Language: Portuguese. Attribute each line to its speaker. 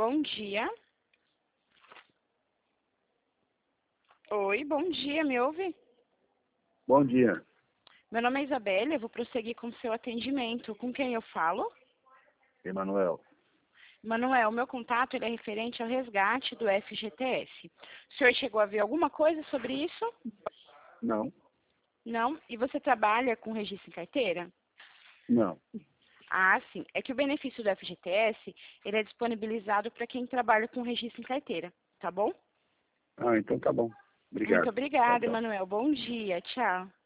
Speaker 1: bom dia. Oi, bom dia, me ouve?
Speaker 2: Bom dia,
Speaker 1: Meu nome é Isabelle, eu vou prosseguir com o seu atendimento. Com quem eu falo?
Speaker 2: Emanuel.
Speaker 1: Manuel, meu contato ele é referente ao resgate do FGTS. O senhor chegou a ver alguma coisa sobre isso?
Speaker 2: Não,
Speaker 1: Não? E você trabalha com registro em carteira?
Speaker 2: não.
Speaker 1: Ah, sim. É que o benefício do FGTS, ele é disponibilizado para quem trabalha com registro em carteira, tá bom?
Speaker 2: Ah, então tá bom.
Speaker 1: Muito
Speaker 2: Obrigado. Tchau,
Speaker 1: obrigada,
Speaker 2: tchau.
Speaker 1: Emanuel. Bom dia. Tchau.